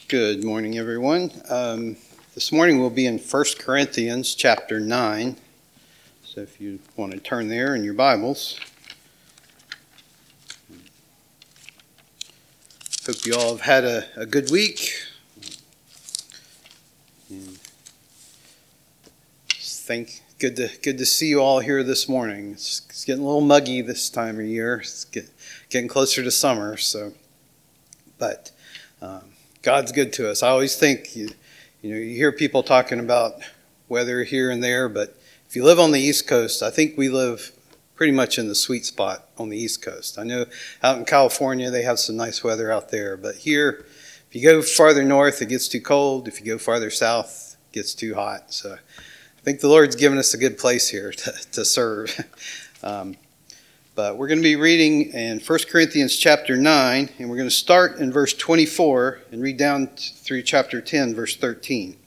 Good morning, everyone. This morning we'll be in 1 Corinthians chapter 9. So if you want to turn there in your Bibles. Hope you all have had a good week. Good to see you all here this morning. It's getting a little muggy this time of year. It's getting closer to summer, but God's good to us. I always think, you hear people talking about weather here and there, but if you live on the East Coast, I think we live pretty much in the sweet spot on the East Coast. I know out in California they have some nice weather out there, but here, if you go farther north, it gets too cold. If you go farther south, it gets too hot. So I think the Lord's given us a good place here to serve. But we're going to be reading in 1 Corinthians chapter 9, and we're going to start in verse 24 and read down through chapter 10, verse 13.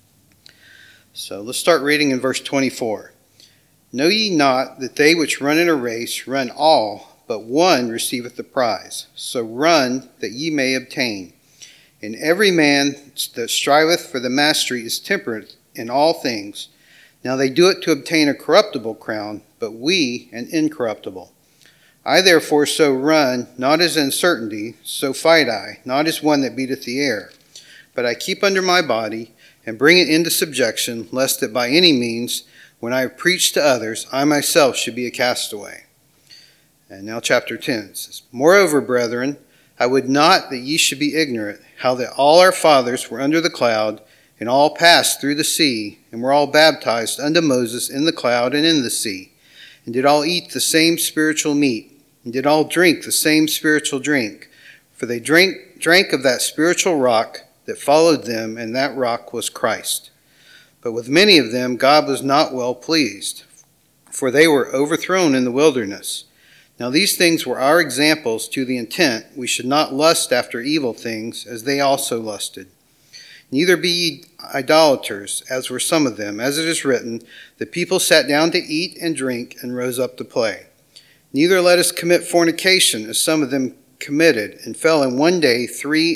So let's start reading in verse 24. Know ye not that they which run in a race run all, but one receiveth the prize? So run that ye may obtain. And every man that striveth for the mastery is temperate in all things. Now they do it to obtain a corruptible crown, but we an incorruptible. I therefore so run, not as in certainty, so fight I, not as one that beateth the air. But I keep under my body, and bring it into subjection, lest that by any means, when I have preached to others, I myself should be a castaway. And now chapter 10 says, Moreover, brethren, I would not that ye should be ignorant, how that all our fathers were under the cloud, and all passed through the sea, and were all baptized unto Moses in the cloud and in the sea, and did all eat the same spiritual meat, and did all drink the same spiritual drink. For they drank of that spiritual rock that followed them, and that rock was Christ. But with many of them God was not well pleased, for they were overthrown in the wilderness. Now these things were our examples, to the intent we should not lust after evil things, as they also lusted. Neither be ye idolaters, as were some of them. As it is written, the people sat down to eat and drink, and rose up to play. Neither let us commit fornication, as some of them committed, and fell in one day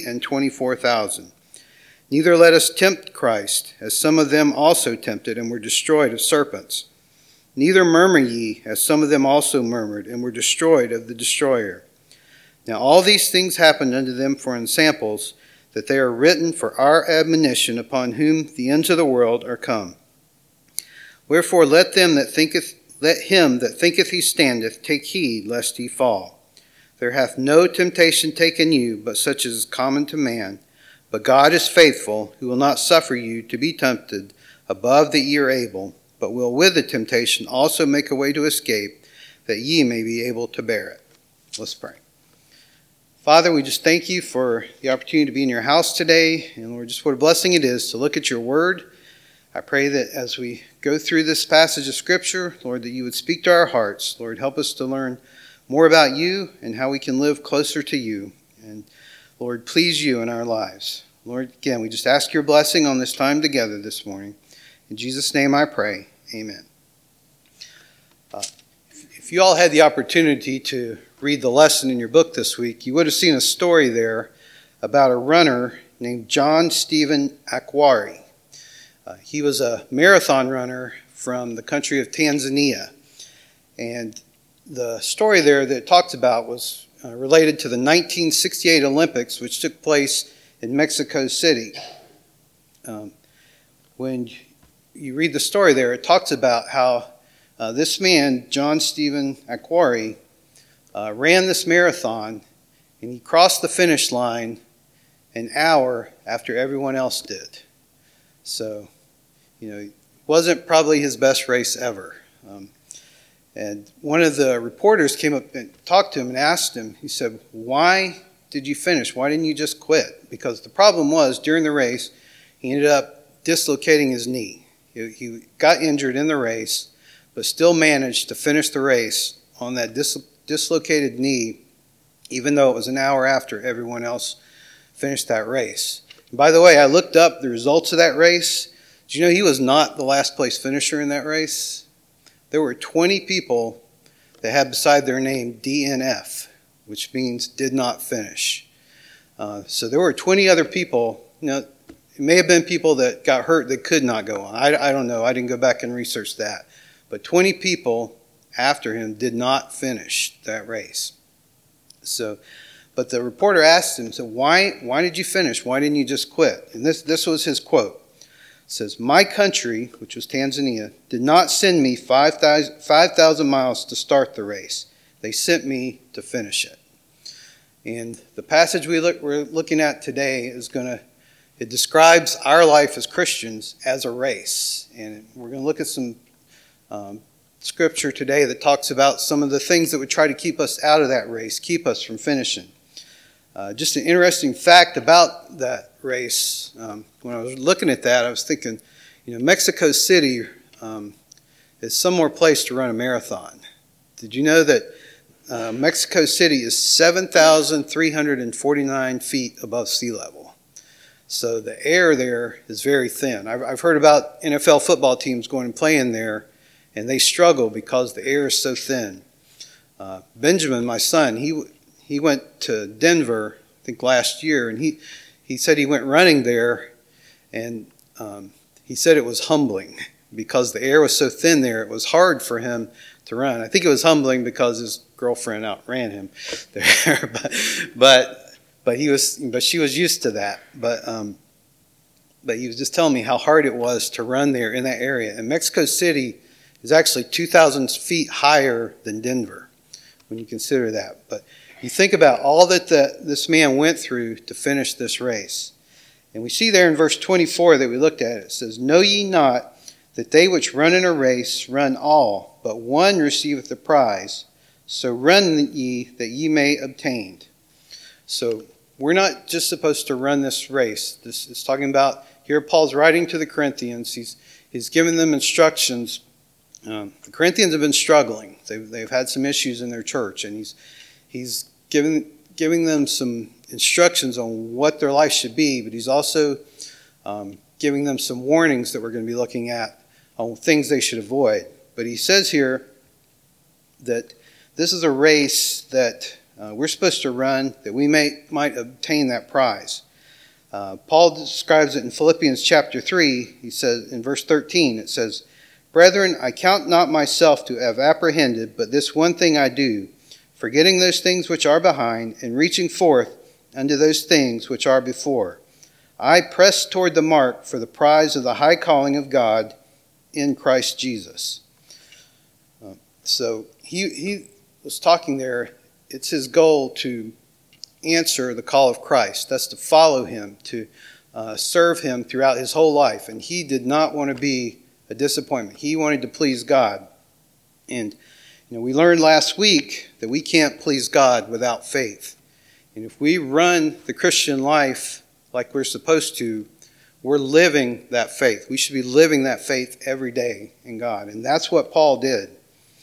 24,000. Neither let us tempt Christ, as some of them also tempted, and were destroyed of serpents. Neither murmur ye, as some of them also murmured, and were destroyed of the destroyer. Now all these things happened unto them for ensamples, that they are written for our admonition, upon whom the ends of the world are come. Wherefore let him that thinketh he standeth take heed lest he fall. There hath no temptation taken you, but such as is common to man. But God is faithful, who will not suffer you to be tempted above that ye are able, but will with the temptation also make a way to escape, that ye may be able to bear it. Let's pray. Father, we just thank you for the opportunity to be in your house today. And Lord, just what a blessing it is to look at your word. I pray that as we go through this passage of Scripture, Lord, that you would speak to our hearts. Lord, help us to learn more about you and how we can live closer to you. And Lord, please you in our lives. Lord, again, we just ask your blessing on this time together this morning. In Jesus' name I pray. Amen. If you all had the opportunity to read the lesson in your book this week, you would have seen a story there about a runner named John Stephen Akhwari. He was a marathon runner from the country of Tanzania. And the story there that it talks about was related to the 1968 Olympics, which took place in Mexico City. When you read the story there, it talks about how this man, John Stephen Akhwari, ran this marathon, and he crossed the finish line an hour after everyone else did. So, it wasn't probably his best race ever. And one of the reporters came up and talked to him and asked him, he said, why did you finish? Why didn't you just quit? Because the problem was, during the race, he ended up dislocating his knee. He got injured in the race, but still managed to finish the race on that dislocated knee, even though it was an hour after everyone else finished that race. And by the way, I looked up the results of that race. Did you know he was not the last place finisher in that race? There were 20 people that had beside their name DNF, which means did not finish. So there were 20 other people it may have been people that got hurt that could not go on. I don't know. I didn't go back and research that. But 20 people after him did not finish that race. So, but the reporter asked him, so why did you finish? Why didn't you just quit? And this was his quote. It says, "My country," which was Tanzania, "did not send me 5,000 miles to start the race. They sent me to finish it." And the passage we're looking at today it describes our life as Christians as a race. And we're going to look at some scripture today that talks about some of the things that would try to keep us out of that race, keep us from finishing. Just an interesting fact about that race, when I was looking at that, I was thinking, Mexico City is some more place to run a marathon. Did you know that Mexico City is 7,349 feet above sea level? So the air there is very thin. I've heard about NFL football teams going and playing there, and they struggle because the air is so thin. Benjamin, my son, he went to Denver, I think last year, and he said he went running there, and he said it was humbling because the air was so thin there. It was hard for him to run. I think it was humbling because his girlfriend outran him there, but she was used to that. But he was just telling me how hard it was to run there in that area. And Mexico City is actually 2,000 feet higher than Denver when you consider that. But you think about all that this man went through to finish this race. And we see there in verse 24 that we looked at, it says, "Know ye not that they which run in a race run all, but one receiveth the prize? So run ye that ye may obtain." So we're not just supposed to run this race. This is talking about, here Paul's writing to the Corinthians. He's giving them instructions. The Corinthians have been struggling. They've had some issues in their church, and he's giving them some instructions on what their life should be, but he's also giving them some warnings that we're going to be looking at on things they should avoid. But he says here that this is a race that we're supposed to run, that we might obtain that prize. Paul describes it in Philippians chapter 3. He says in verse 13, it says, "Brethren, I count not myself to have apprehended, but this one thing I do, forgetting those things which are behind, and reaching forth unto those things which are before. I press toward the mark for the prize of the high calling of God in Christ Jesus." So he was talking there. It's his goal to answer the call of Christ. That's to follow him, to serve him throughout his whole life. And he did not want to be a disappointment. He wanted to please God. And we learned last week that we can't please God without faith. And if we run the Christian life like we're supposed to, we're living that faith. We should be living that faith every day in God. And that's what Paul did.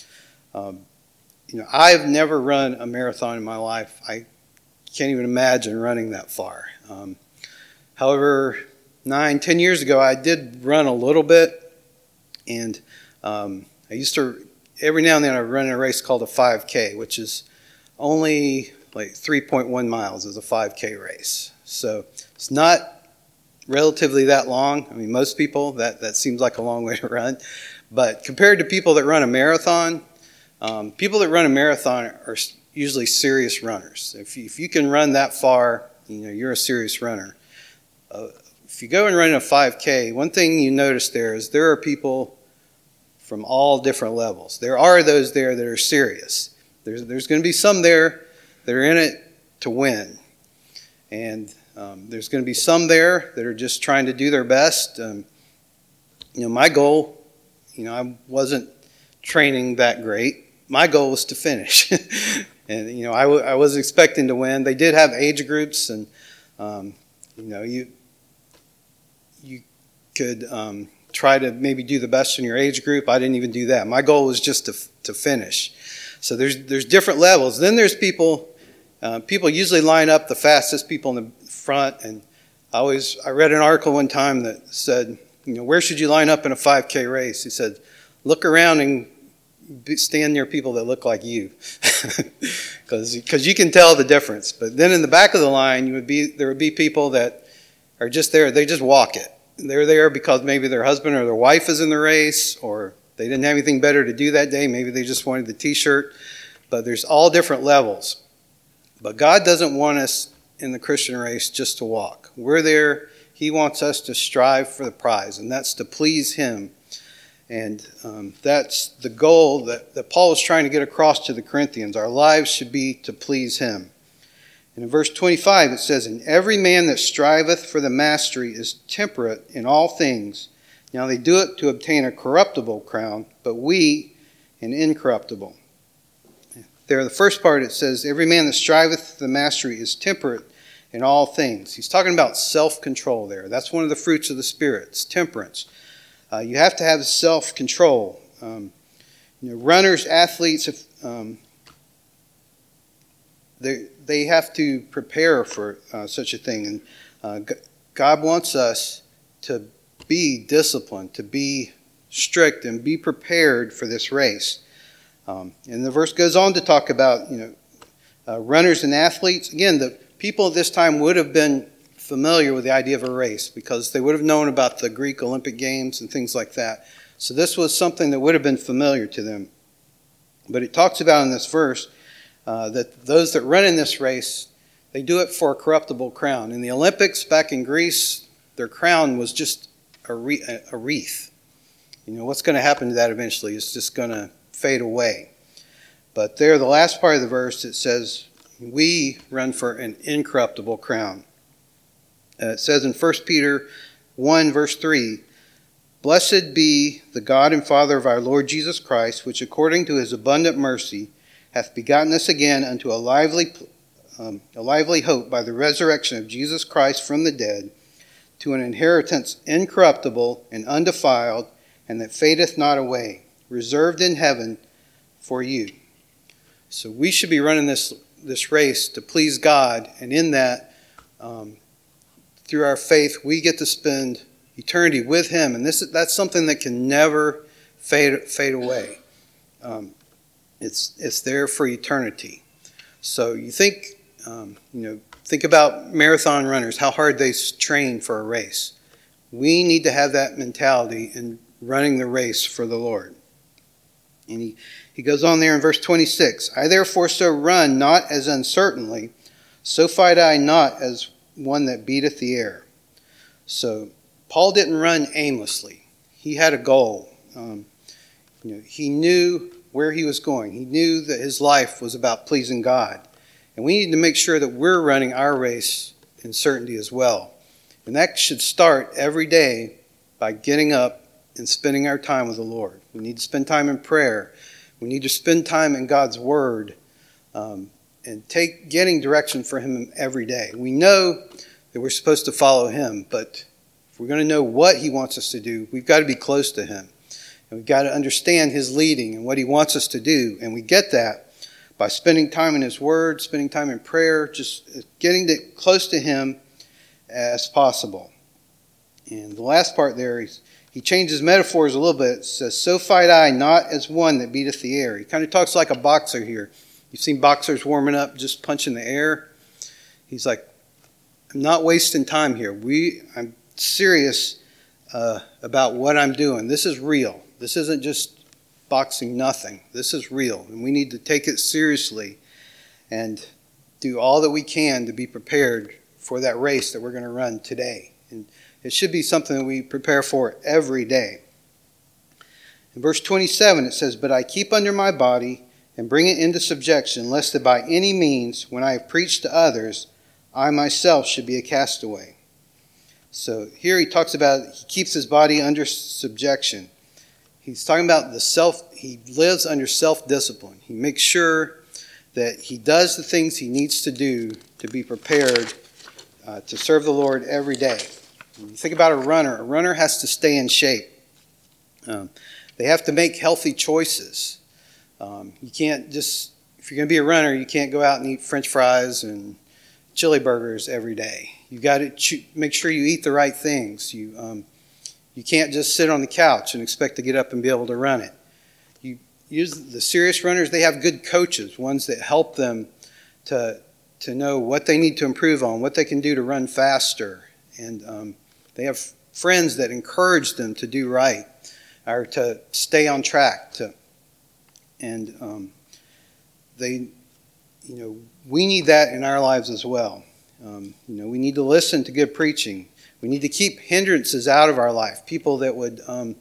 I've never run a marathon in my life. I can't even imagine running that far. However, 9-10 years ago, I did run a little bit. And I used to, every now and then, I run a race called a 5K, which is only like 3.1 miles is a 5K race. So it's not relatively that long. I mean, most people, that seems like a long way to run. But compared to people that run a marathon, people that run a marathon are usually serious runners. If you can run that far, you're a serious runner. If you go and run a 5K, one thing you notice there is there are people from all different levels. There are those there that are serious. There's going to be some there that are in it to win. And there's going to be some there that are just trying to do their best. My goal, I wasn't training that great. My goal was to finish. And, I was expecting to win. They did have age groups, and, you could try to maybe do the best in your age group. I didn't even do that. My goal was just to finish. So there's different levels. Then there's people usually line up the fastest people in the front. And I read an article one time that said, where should you line up in a 5K race? He said, look around and stand near people that look like you, because you can tell the difference. But then in the back of the line, there would be people that are just there. They just walk it. They're there because maybe their husband or their wife is in the race, or they didn't have anything better to do that day. Maybe they just wanted the t-shirt. But there's all different levels. But God doesn't want us in the Christian race just to walk. We're there. He wants us to strive for the prize, and that's to please Him. And that's the goal that Paul is trying to get across to the Corinthians. Our lives should be to please Him. And in verse 25 it says, "And every man that striveth for the mastery is temperate in all things. Now they do it to obtain a corruptible crown, but we an incorruptible." There, the first part, it says, every man that striveth for the mastery is temperate in all things. He's talking about self-control there. That's one of the fruits of the Spirit. It's temperance. You have to have self-control. Runners, athletes, they have to prepare for such a thing. And God wants us to be disciplined, to be strict, and be prepared for this race. And the verse goes on to talk about runners and athletes. Again, the people at this time would have been familiar with the idea of a race because they would have known about the Greek Olympic Games and things like that. So this was something that would have been familiar to them. But it talks about in this verse that those that run in this race, they do it for a corruptible crown. In the Olympics back in Greece, their crown was just a wreath. What's going to happen to that eventually? It's just going to fade away. But there, the last part of the verse, it says, we run for an incorruptible crown. It says in 1 Peter 1, verse 3, "Blessed be the God and Father of our Lord Jesus Christ, which according to His abundant mercy hath begotten us again unto a lively hope by the resurrection of Jesus Christ from the dead, to an inheritance incorruptible and undefiled, and that fadeth not away, reserved in heaven for you." So we should be running this race to please God, and in that, through our faith, we get to spend eternity with Him, and that's something that can never fade away. It's there for eternity. So you think about marathon runners, how hard they train for a race. We need to have that mentality in running the race for the Lord. And he goes on there in verse 26, "I therefore so run, not as uncertainly, so fight I not as one that beateth the air." So Paul didn't run aimlessly. He had a goal. He knew where he was going. He knew that his life was about pleasing God. And we need to make sure that we're running our race in certainty as well. And that should start every day by getting up and spending our time with the Lord. We need to spend time in prayer. We need to spend time in God's Word and getting direction from Him every day. We know that we're supposed to follow Him, but if we're going to know what He wants us to do, we've got to be close to Him. And we've got to understand His leading and what He wants us to do. And we get that by spending time in His Word, spending time in prayer, just getting close to Him as possible. And the last part there, he changes metaphors a little bit. It says, "So fight I, not as one that beateth the air." He kind of talks like a boxer here. You've seen boxers warming up, just punching the air. He's like, I'm not wasting time here. I'm serious about what I'm doing. This is real. This isn't just boxing nothing. This is real. And we need to take it seriously and do all that we can to be prepared for that race that we're going to run today. And it should be something that we prepare for every day. In verse 27 it says, "But I keep under my body and bring it into subjection, lest that by any means, when I have preached to others, I myself should be a castaway." So here he talks about he keeps his body under subjection. He's talking about he lives under self-discipline. He makes sure that he does the things he needs to do to be prepared to serve the Lord every day. When you think about a runner has to stay in shape. They have to make healthy choices. You can't just, if you're going to be a runner, you can't go out and eat French fries and chili burgers every day. You've got to make sure you eat the right things. You can't just sit on the couch and expect to get up and be able to run it. You use the serious runners, they have good coaches, ones that help them to know what they need to improve on, what they can do to run faster, And they have friends that encourage them to do right or to stay on track. We need that in our lives as well. We need to listen to good preaching. We need to keep hindrances out of our life. People that would,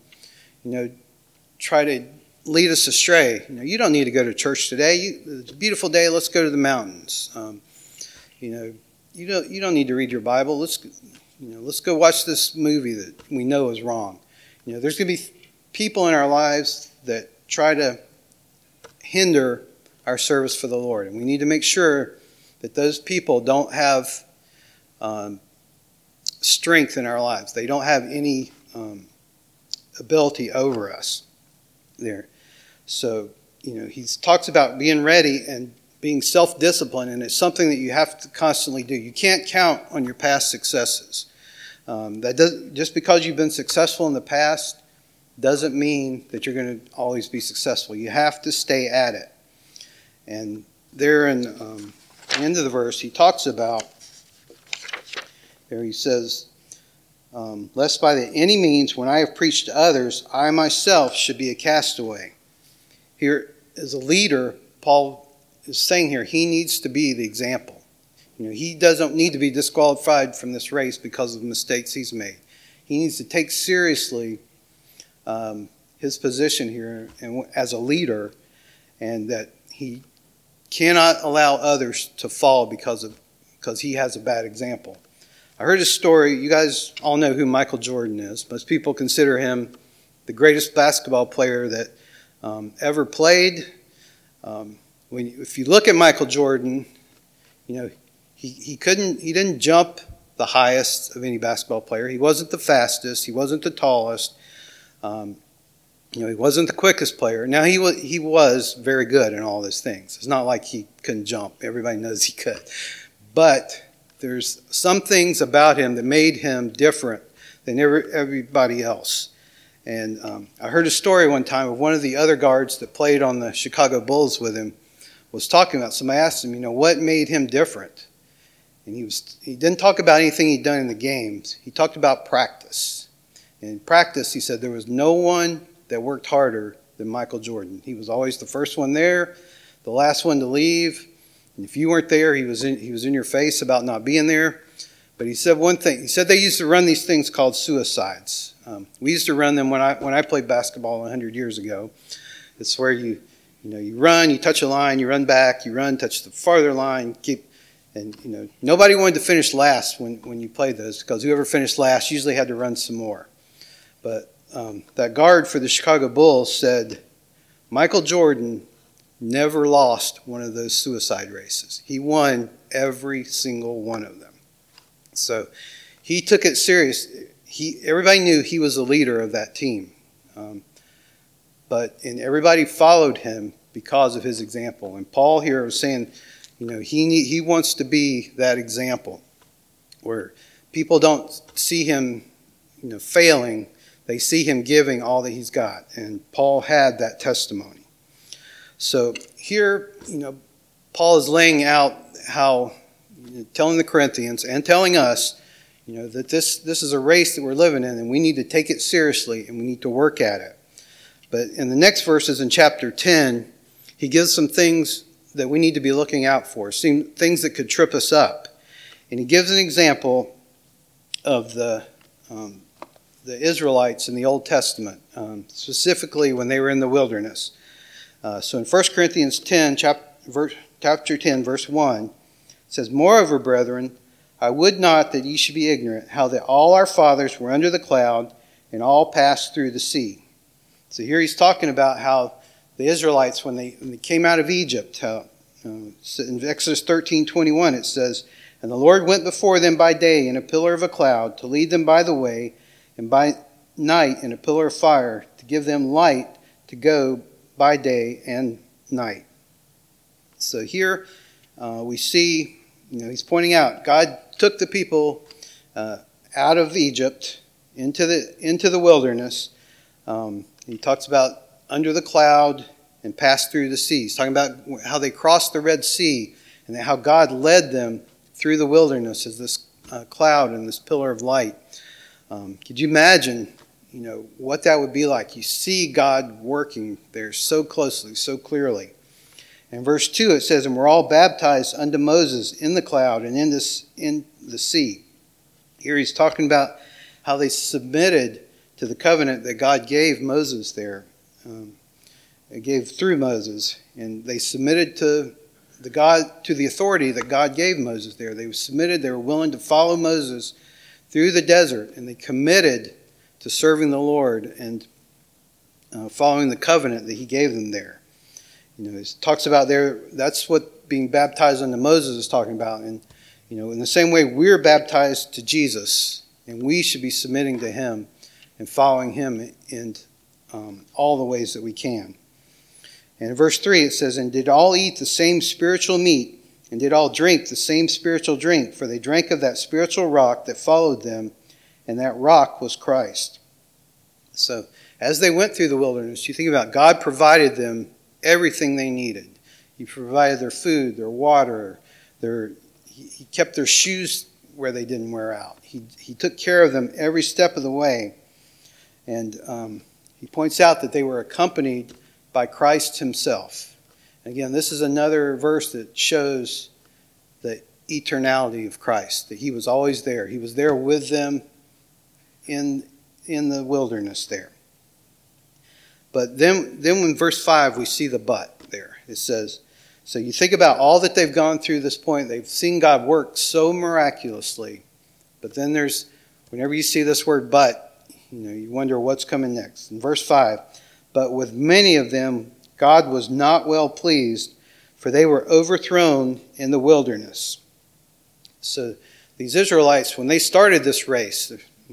try to lead us astray. You don't need to go to church today. It's a beautiful day. Let's go to the mountains. You don't need to read your Bible. Let's go watch this movie that we know is wrong. There's going to be people in our lives that try to hinder our service for the Lord, and we need to make sure that those people don't have strength in our lives. They don't have any ability over us there. So, he talks about being ready and being self-disciplined, and it's something that you have to constantly do. You can't count on your past successes. Just because you've been successful in the past doesn't mean that you're going to always be successful. You have to stay at it. And there in the end of the verse, he talks about, there he says, lest by any means, when I have preached to others, I myself should be a castaway. Here, as a leader, Paul is saying here, he needs to be the example. He doesn't need to be disqualified from this race because of mistakes he's made. He needs to take seriously his position here and as a leader, and that he cannot allow others to fall because he has a bad example. I heard a story. You guys all know who Michael Jordan is. Most people consider him the greatest basketball player that ever played. If you look at Michael Jordan, he didn't jump the highest of any basketball player. He wasn't the fastest. He wasn't the tallest. He wasn't the quickest player. Now he was very good in all those things. It's not like he couldn't jump. Everybody knows he could. But there's some things about him that made him different than everybody else. And I heard a story one time of one of the other guards that played on the Chicago Bulls with him was talking about. Somebody asked him, what made him different? And he didn't talk about anything he'd done in the games. He talked about practice. And in practice, he said there was no one that worked harder than Michael Jordan. He was always the first one there, the last one to leave. And if you weren't there, he was in your face about not being there. But he said one thing. He said they used to run these things called suicides. We used to run them when I played basketball 100 years ago. It's where you run, you touch a line, you run back, you run, touch the farther line, nobody wanted to finish last when you played those, because whoever finished last usually had to run some more. But that guard for the Chicago Bulls said Michael Jordan never lost one of those suicide races. He won every single one of them. So he took it serious. Everybody knew he was the leader of that team. And everybody followed him because of his example. And Paul here was saying, he wants to be that example where people don't see him, failing. They see him giving all that he's got. And Paul had that testimony. So here, Paul is laying out how, telling the Corinthians and telling us, that this is a race that we're living in, and we need to take it seriously and we need to work at it. But in the next verses in chapter 10, he gives some things that we need to be looking out for, things that could trip us up. And he gives an example of the Israelites in the Old Testament, specifically when they were in the wilderness. So in 1 Corinthians 10, chapter 10, verse 1, it says, "Moreover, brethren, I would not that ye should be ignorant, how that all our fathers were under the cloud, and all passed through the sea." So here he's talking about how the Israelites, when they came out of Egypt, in Exodus 13:21, it says, "And the Lord went before them by day in a pillar of a cloud to lead them by the way, and by night in a pillar of fire to give them light to go by day and night." So here we see, he's pointing out God took the people out of Egypt into the wilderness. He talks about under the cloud and passed through the sea. He's talking about how they crossed the Red Sea and how God led them through the wilderness as this cloud and this pillar of light. Could you imagine, what that would be like? You see God working there so closely, so clearly. In verse 2 it says, "And we're all baptized unto Moses in the cloud and in the sea." Here he's talking about how they submitted to the covenant that God gave Moses there. It gave through Moses, and they submitted to the authority that God gave Moses there. They submitted, they were willing to follow Moses through the desert, and they committed to serving the Lord and following the covenant that he gave them there. It talks about there, that's what being baptized unto Moses is talking about. And, in the same way, we're baptized to Jesus, and we should be submitting to him and following him in all the ways that we can. And in verse 3 it says, "And did all eat the same spiritual meat, and did all drink the same spiritual drink, for they drank of that spiritual rock that followed them, and that rock was Christ." So as they went through the wilderness, you think about God provided them everything they needed. He provided their food, their water, he kept their shoes where they didn't wear out. He took care of them every step of the way. And he points out that they were accompanied by Christ himself. Again, this is another verse that shows the eternality of Christ, that he was always there. He was there with them in the wilderness there. But then in verse 5, we see the but there. It says, so you think about all that they've gone through this point. They've seen God work so miraculously. But then whenever you see this word but, you wonder what's coming next. In verse 5, "But with many of them God was not well pleased, for they were overthrown in the wilderness." So these Israelites, when they started this race,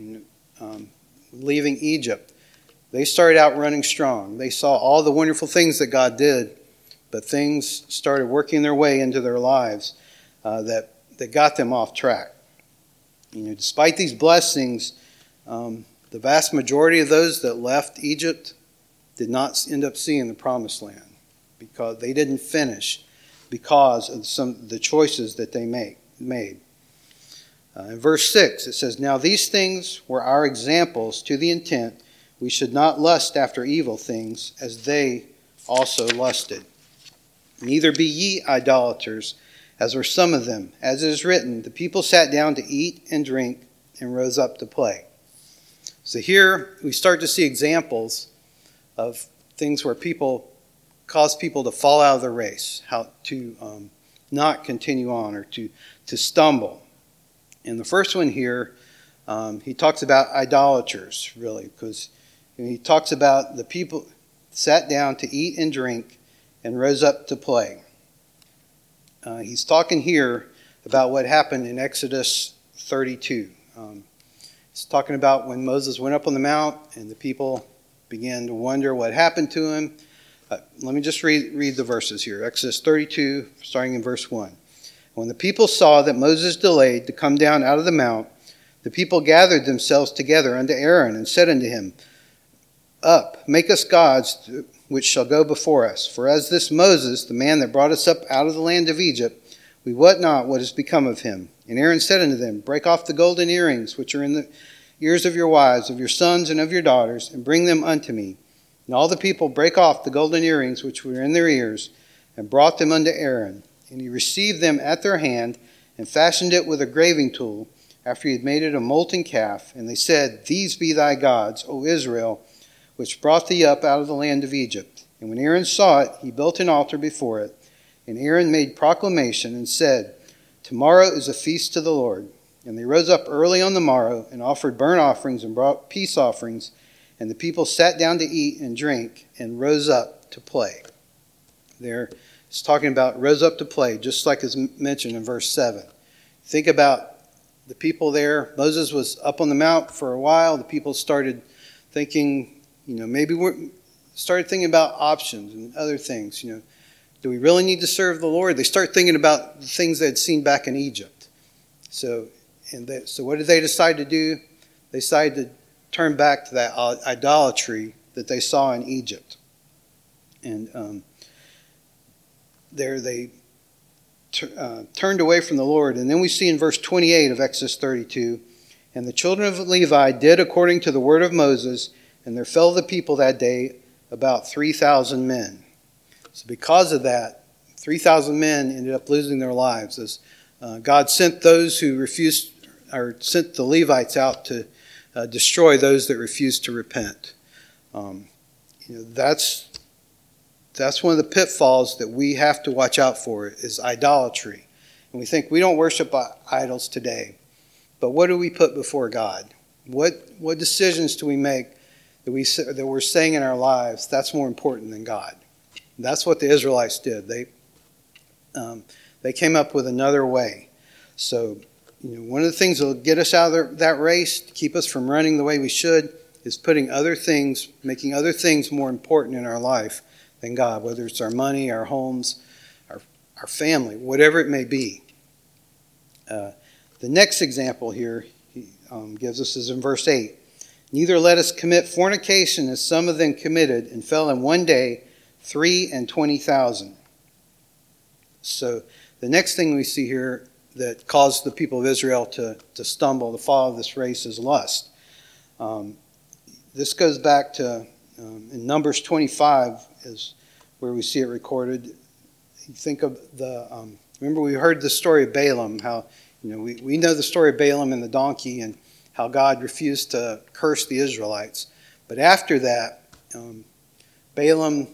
leaving Egypt, they started out running strong. They saw all the wonderful things that God did, but things started working their way into their lives that got them off track. Despite these blessings, the vast majority of those that left Egypt did not end up seeing the promised land because they didn't finish because of some of the choices that they made. In verse 6, it says, "Now these things were our examples to the intent we should not lust after evil things as they also lusted. Neither be ye idolaters, as were some of them. As it is written, the people sat down to eat and drink and rose up to play." So here we start to see examples of things where people cause people to fall out of the race, how to not continue on or to stumble. And the first one here, he talks about idolaters, really, because he talks about the people sat down to eat and drink and rose up to play. He's talking here about what happened in Exodus 32. He's talking about when Moses went up on the mount and the people began to wonder what happened to him. Let me just read the verses here. Exodus 32, starting in verse 1. "When the people saw that Moses delayed to come down out of the mount, the people gathered themselves together unto Aaron and said unto him, Up, make us gods which shall go before us. For as this Moses, the man that brought us up out of the land of Egypt, we wot not what is become of him. And Aaron said unto them, Break off the golden earrings which are in the ears of your wives, of your sons, and of your daughters, and bring them unto me. And all the people brake off the golden earrings which were in their ears, and brought them unto Aaron. And he received them at their hand, and fashioned it with a graving tool, after he had made it a molten calf. And they said, These be thy gods, O Israel, which brought thee up out of the land of Egypt. And when Aaron saw it, he built an altar before it. And Aaron made proclamation and said, Tomorrow is a feast to the Lord. And they rose up early on the morrow, and offered burnt offerings and brought peace offerings. And the people sat down to eat and drink, and rose up to play. There, it's talking about rose up to play, just like is mentioned in verse 7. Think about the people there. Moses was up on the mount for a while. The people started thinking, started thinking about options and other things. Do we really need to serve the Lord? They start thinking about the things they had seen back in Egypt. So what did they decide to do? They decided to turn back to that idolatry that they saw in Egypt. And there they turned away from the Lord. And then we see in verse 28 of Exodus 32, and the children of Levi did according to the word of Moses, and there fell of the people that day about 3,000 men. So because of that, 3,000 men ended up losing their lives as God sent those who refused, or sent the Levites out to destroy those that refused to repent. That's one of the pitfalls that we have to watch out for, is idolatry. And we think we don't worship idols today, but what do we put before God? What decisions do we make that we're saying in our lives that's more important than God? That's what the Israelites did. They came up with another way. So, one of the things that will get us out of that race, to keep us from running the way we should, is making other things more important in our life than God, whether it's our money, our homes, our family, whatever it may be. The next example here he gives us is in verse 8. Neither let us commit fornication as some of them committed, and fell in one day 23,000. So the next thing we see here that caused the people of Israel to stumble, to fall of this race, is lust. This goes back to in Numbers 25 is where we see it recorded. You think of remember we heard the story of Balaam, how we know the story of Balaam and the donkey and how God refused to curse the Israelites. But after that, Balaam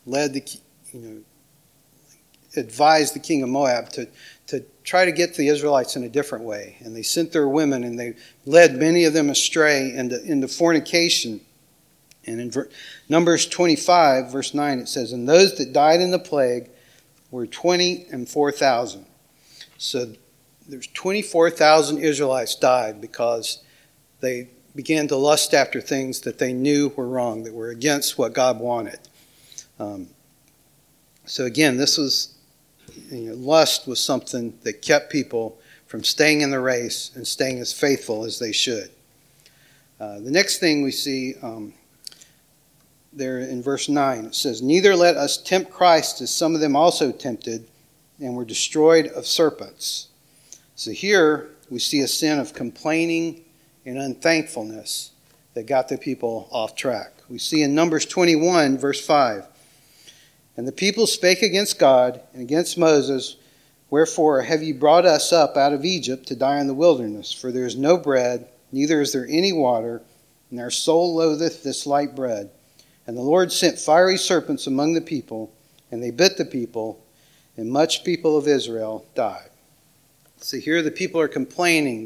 advised the king of Moab to try to get the Israelites in a different way. And they sent their women, and they led many of them astray into fornication. And in Numbers 25, verse 9, it says, and those that died in the plague were 24,000. So there's 24,000 Israelites died because they began to lust after things that they knew were wrong, that were against what God wanted. So again, this was lust was something that kept people from staying in the race and staying as faithful as they should. The next thing we see there in verse 9, it says, neither let us tempt Christ as some of them also tempted and were destroyed of serpents. So here we see a sin of complaining and unthankfulness that got the people off track. We see in Numbers 21, verse 5, and the people spake against God and against Moses, wherefore have ye brought us up out of Egypt to die in the wilderness? For there is no bread, neither is there any water, and our soul loatheth this light bread. And the Lord sent fiery serpents among the people, and they bit the people, and much people of Israel died. So here the people are complaining.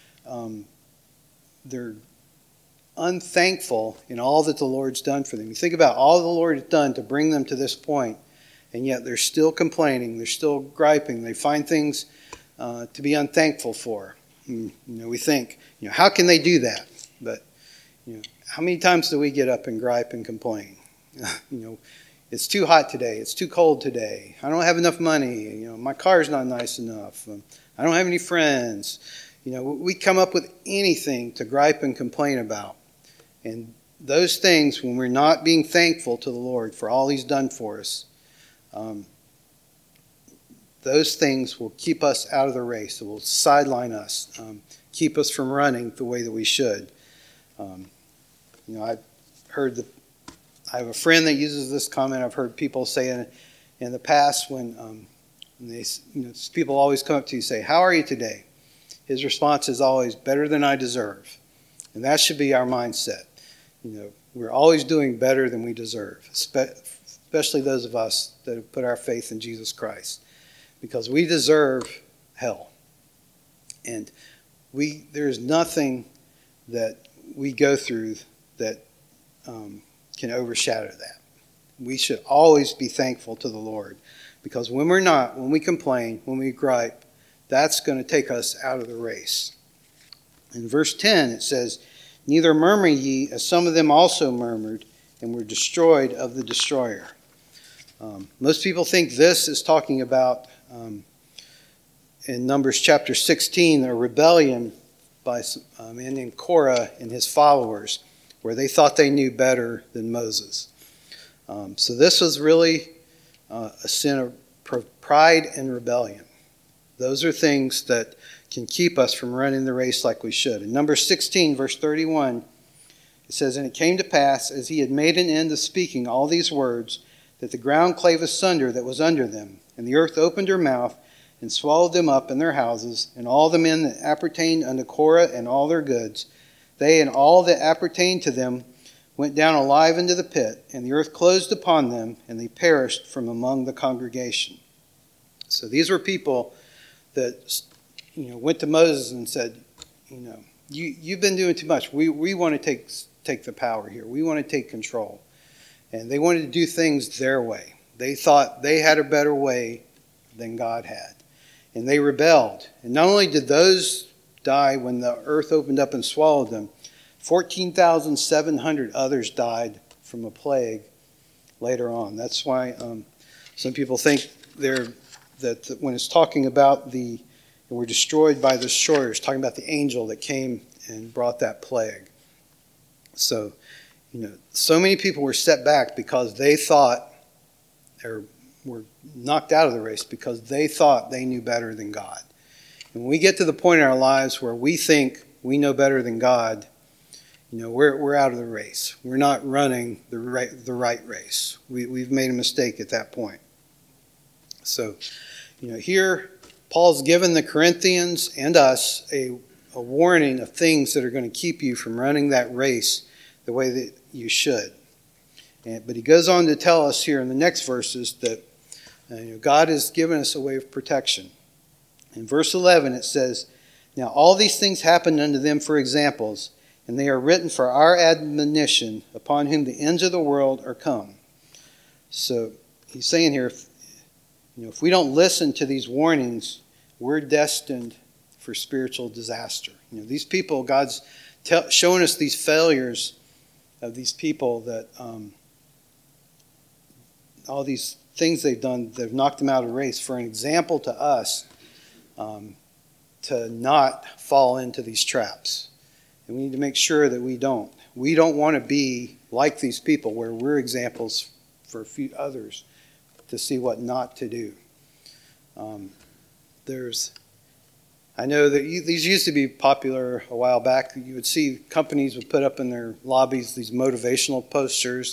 They're unthankful in all that the Lord's done for them. You think about all the Lord has done to bring them to this point, and yet they're still complaining. They're still griping. They find things to be unthankful for. We think, how can they do that? But how many times do we get up and gripe and complain? It's too hot today. It's too cold today. I don't have enough money. My car's not nice enough. I don't have any friends. We come up with anything to gripe and complain about. And those things, when we're not being thankful to the Lord for all He's done for us, those things will keep us out of the race. It will sideline us, keep us from running the way that we should. I have a friend that uses this comment. I've heard people say in the past when people always come up to you and say, how are you today? His response is always, better than I deserve. And that should be our mindset. We're always doing better than we deserve, especially those of us that have put our faith in Jesus Christ, because we deserve hell. And there's nothing that we go through that can overshadow that. We should always be thankful to the Lord, because when we're not, when we complain, when we gripe, that's going to take us out of the race. In verse 10 it says, neither murmur ye, as some of them also murmured, and were destroyed of the destroyer. Most people think this is talking about, in Numbers chapter 16, a rebellion by a man named Korah and his followers, where they thought they knew better than Moses. So this was really a sin of pride and rebellion. Those are things that can keep us from running the race like we should. In Numbers 16, verse 31, it says, "And it came to pass, as he had made an end of speaking all these words, that the ground clave asunder that was under them, and the earth opened her mouth, and swallowed them up in their houses, and all the men that appertained unto Korah and all their goods. They and all that appertained to them went down alive into the pit, and the earth closed upon them, and they perished from among the congregation." So these were people that went to Moses and said, you've been doing too much. We want to take the power here. We want to take control. And they wanted to do things their way. They thought they had a better way than God had. And they rebelled. And not only did those die when the earth opened up and swallowed them, 14,700 others died from a plague later on. That's why some people think that when it's talking about and were destroyed by the destroyer, it's talking about the angel that came and brought that plague. So, so many people were set back because they thought, or were knocked out of the race because they thought they knew better than God. And when we get to the point in our lives where we think we know better than God, we're out of the race. We're not running the right race. We've made a mistake at that point. So, here Paul's given the Corinthians and us a warning of things that are going to keep you from running that race the way that you should. But he goes on to tell us here in the next verses that God has given us a way of protection. In verse 11 it says, "Now all these things happened unto them for examples, and they are written for our admonition, upon whom the ends of the world are come." So he's saying here, if we don't listen to these warnings, we're destined for spiritual disaster. These people, God's showing us these failures of these people that all these things they've done, they've knocked them out of the race for an example to us to not fall into these traps. And we need to make sure that we don't. We don't want to be like these people where we're examples for a few others to see what not to do. I know that these used to be popular a while back. You would see companies would put up in their lobbies these motivational posters,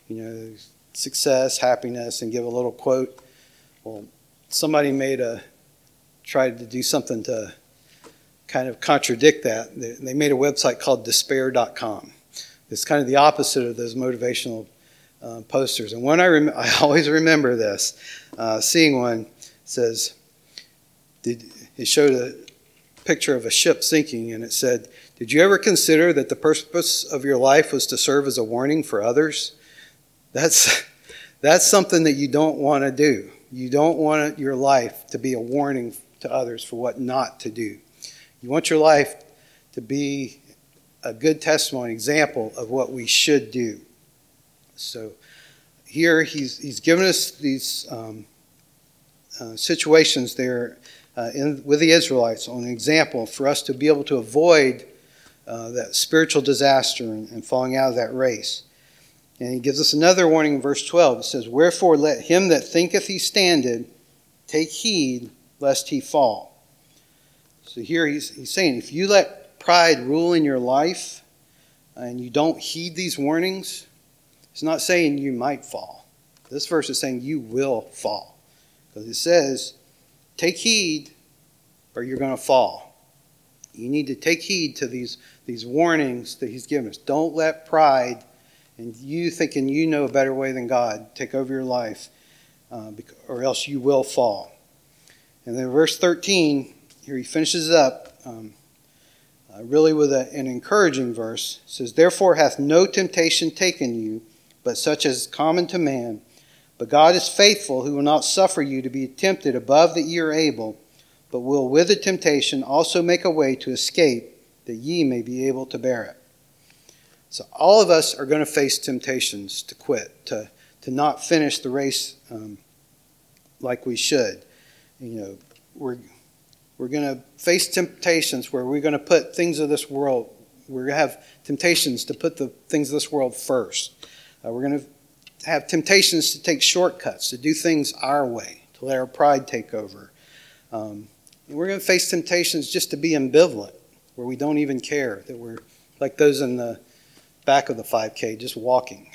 success, happiness, and give a little quote. Well, somebody tried to do something to kind of contradict that. They made a website called despair.com. It's kind of the opposite of those motivational posters. And one I always remember this, seeing one, says, it showed a picture of a ship sinking, and it said, "Did you ever consider that the purpose of your life was to serve as a warning for others?" That's something that you don't want to do. You don't want your life to be a warning to others for what not to do. You want your life to be a good testimony, example of what we should do. So here he's given us these situations there with the Israelites on an example for us to be able to avoid that spiritual disaster and falling out of that race. And he gives us another warning in verse 12. It says, "Wherefore let him that thinketh he standeth take heed lest he fall." So here he's saying, if you let pride rule in your life and you don't heed these warnings, it's not saying you might fall. This verse is saying you will fall. Because it says, take heed or you're going to fall. You need to take heed to these warnings that he's given us. Don't let pride and you thinking you know a better way than God take over your life, or else you will fall. And then verse 13, here he finishes up really with an encouraging verse. It says, "Therefore hath no temptation taken you, but such as is common to man. But God is faithful, who will not suffer you to be tempted above that ye are able, but will with the temptation also make a way to escape, that ye may be able to bear it." So all of us are going to face temptations to quit, to not finish the race like we should. We're going to face temptations where we're going to put things of this world. We're going to have temptations to put the things of this world first. We're going to have temptations to take shortcuts, to do things our way, to let our pride take over. we're going to face temptations just to be ambivalent, where we don't even care, that we're like those in the back of the 5K, just walking.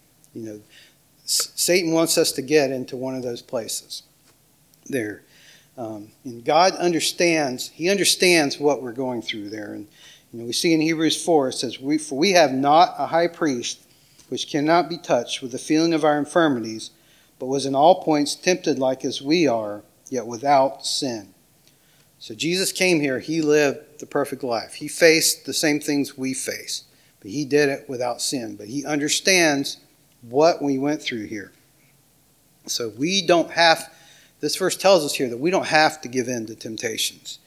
Satan wants us to get into one of those places there. And God understands. He understands what we're going through there. And we see in Hebrews 4, it says, For we have not a high priest which cannot be touched with the feeling of our infirmities, but was in all points tempted like as we are, yet without sin. So Jesus came here. He lived the perfect life. He faced the same things we face, but he did it without sin. But he understands what we went through here. So we don't have, this verse tells us here that we don't have to give in to temptations.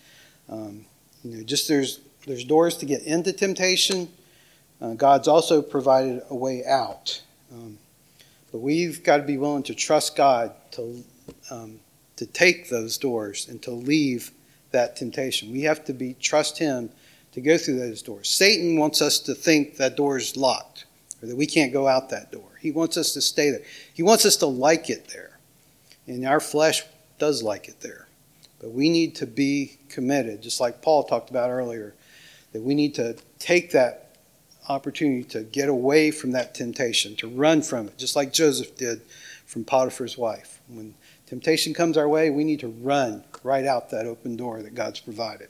There's doors to get into temptation. God's also provided a way out. But we've got to be willing to trust God to take those doors and to leave that temptation. We have to trust him to go through those doors. Satan wants us to think that door is locked or that we can't go out that door. He wants us to stay there. He wants us to like it there. And our flesh does like it there. But we need to be committed, just like Paul talked about earlier, that we need to take that opportunity to get away from that temptation, to run from it, just like Joseph did from Potiphar's wife. When temptation comes our way, we need to run right out that open door that God's provided.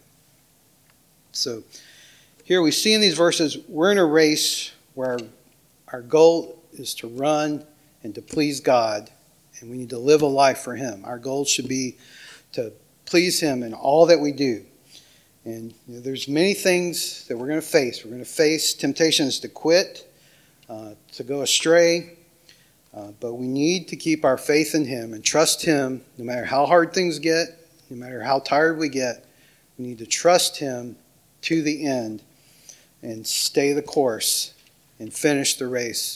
So here we see in these verses, we're in a race where our goal is to run and to please God, and we need to live a life for him. Our goal should be to please him in all that we do. And there's many things that we're going to face. We're going to face temptations to quit, to go astray. But we need to keep our faith in him and trust him no matter how hard things get, no matter how tired we get. We need to trust him to the end and stay the course and finish the race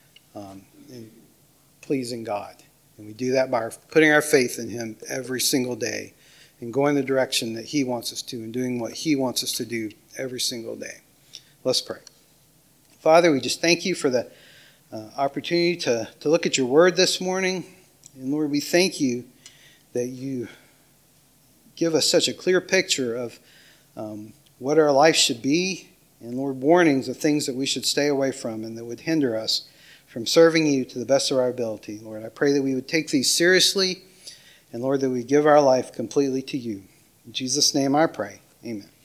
in pleasing God. And we do that by putting our faith in him every single day and going the direction that he wants us to and doing what he wants us to do every single day. Let's pray. Father, we just thank you for the opportunity to look at your word this morning. And Lord, we thank you that you give us such a clear picture of what our life should be. And Lord, warnings of things that we should stay away from and that would hinder us from serving you to the best of our ability. Lord, I pray that we would take these seriously. And Lord, that we give our life completely to you. In Jesus' name I pray. Amen.